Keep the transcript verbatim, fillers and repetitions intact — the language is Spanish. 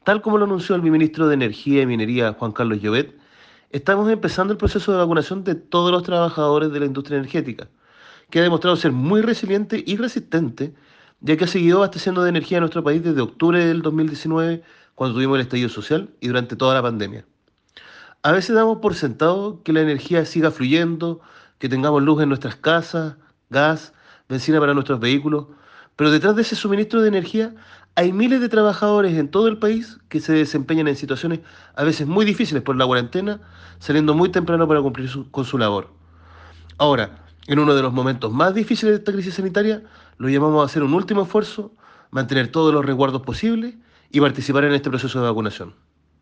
Tal como lo anunció el ministro de Energía y Minería, Juan Carlos Llobet, estamos empezando el proceso de vacunación de todos los trabajadores de la industria energética, que ha demostrado ser muy resiliente y resistente, ya que ha seguido abasteciendo de energía a nuestro país desde octubre del dos mil diecinueve, cuando tuvimos el estallido social, y durante toda la pandemia. A veces damos por sentado que la energía siga fluyendo, que tengamos luz en nuestras casas, gas, benzina para nuestros vehículos, pero detrás de ese suministro de energía hay miles de trabajadores en todo el país que se desempeñan en situaciones a veces muy difíciles por la cuarentena, saliendo muy temprano para cumplir su- con su labor. Ahora, en uno de los momentos más difíciles de esta crisis sanitaria, lo llamamos a hacer un último esfuerzo, mantener todos los resguardos posibles y participar en este proceso de vacunación.